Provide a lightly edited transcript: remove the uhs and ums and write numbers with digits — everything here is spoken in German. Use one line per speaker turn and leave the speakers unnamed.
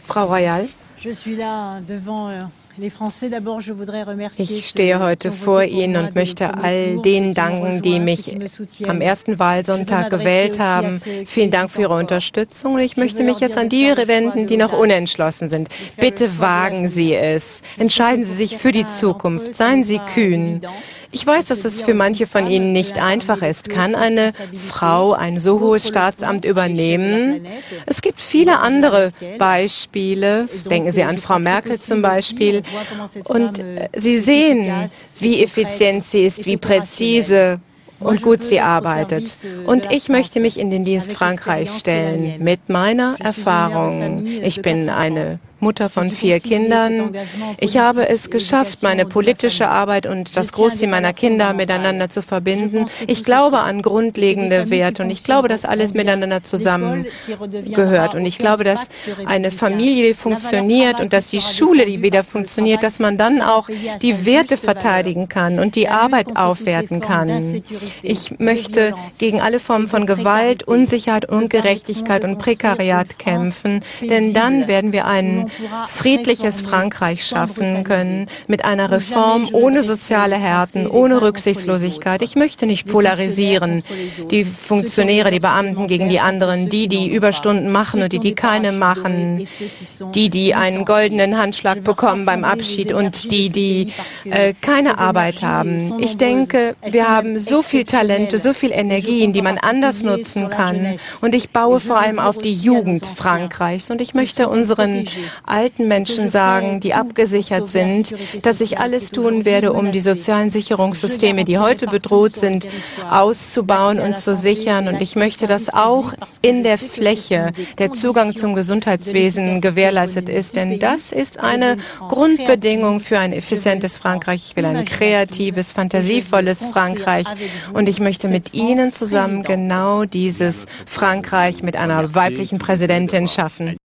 Frau Royal, ich stehe heute vor Ihnen und möchte all denen danken, die mich am ersten Wahlsonntag gewählt haben. Vielen Dank für Ihre Unterstützung. Und ich möchte mich jetzt an die wenden, die noch unentschlossen sind. Bitte wagen Sie es. Entscheiden Sie sich für die Zukunft. Seien Sie kühn. Ich weiß, dass es für manche von Ihnen nicht einfach ist. Kann eine Frau ein so hohes Staatsamt übernehmen? Es gibt viele andere Beispiele. Denken Sie an Frau Merkel zum Beispiel. Und Sie sehen, wie effizient sie ist, wie präzise und gut sie arbeitet. Und ich möchte mich in den Dienst Frankreichs stellen mit meiner Erfahrung. Ich bin eine Mutter von 4 Kindern. Ich habe es geschafft, meine politische Arbeit und das Großziehen meiner Kinder miteinander zu verbinden. Ich glaube an grundlegende Werte und ich glaube, dass alles miteinander zusammengehört. Und ich glaube, dass eine Familie, die funktioniert und dass die Schule, die wieder funktioniert, dass man dann auch die Werte verteidigen kann und die Arbeit aufwerten kann. Ich möchte gegen alle Formen von Gewalt, Unsicherheit, Ungerechtigkeit und Prekariat kämpfen, denn dann werden wir ein friedliches Frankreich schaffen können, mit einer Reform ohne soziale Härten, ohne Rücksichtslosigkeit. Ich möchte nicht polarisieren, die Funktionäre, die Beamten gegen die anderen, die Überstunden machen und die keine machen, die einen goldenen Handschlag bekommen beim Abschied und die keine Arbeit haben. Ich denke, wir haben so viel Talente, so viel Energien, die man anders nutzen kann. Und ich baue vor allem auf die Jugend Frankreichs. Und ich möchte unseren alten Menschen sagen, die abgesichert sind, dass ich alles tun werde, um die sozialen Sicherungssysteme, die heute bedroht sind, auszubauen und zu sichern. Und ich möchte, dass auch in der Fläche der Zugang zum Gesundheitswesen gewährleistet ist, denn das ist eine Grundbedingung für ein effizientes Frankreich. Ich will ein kreatives, fantasievolles Frankreich und ich möchte mit Ihnen zusammen genau dieses Frankreich mit einer weiblichen Präsidentin schaffen.